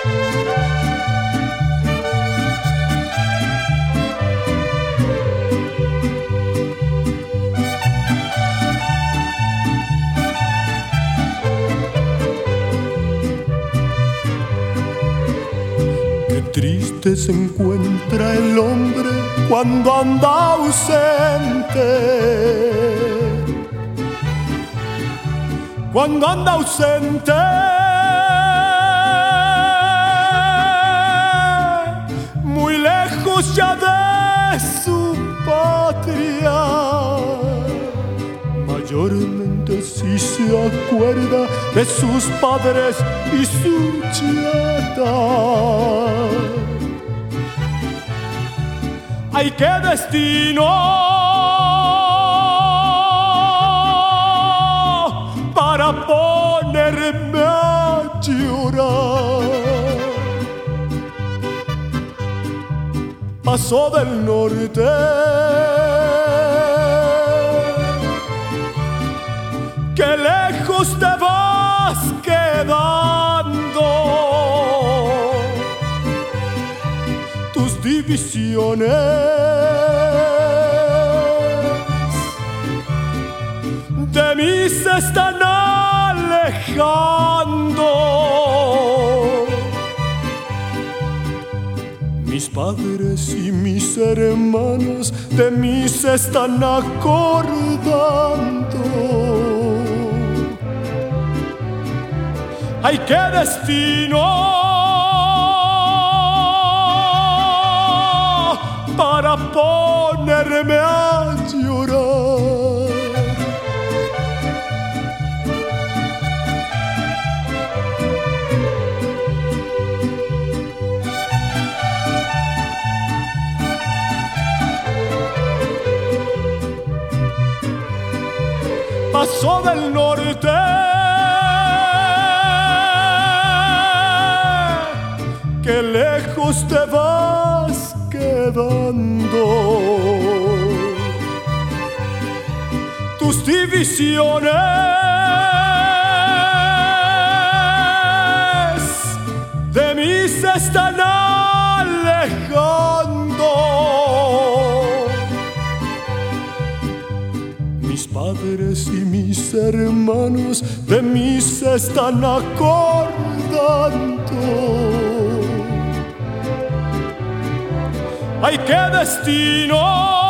Triste se encuentra el hombre cuando anda ausente. Cuando anda ausente, muy lejos ya de su patria. Mayormente si se acuerda de sus padres y su chata. ¡Ay, qué destino! Para ponerme a llorar. Paso del norte, qué lejos te vas quedando. Tus divisiones de mí se están alejando. Mis padres y mis hermanos de mí se están acordando. ¡Ay, qué destino! Para ponerme a llorar. Paso del norte, qué lejos te vas quedando. Tus divisiones de mí se están alejando. Mis padres y mis hermanos de mí se están acordando. ¡Ay, qué destino!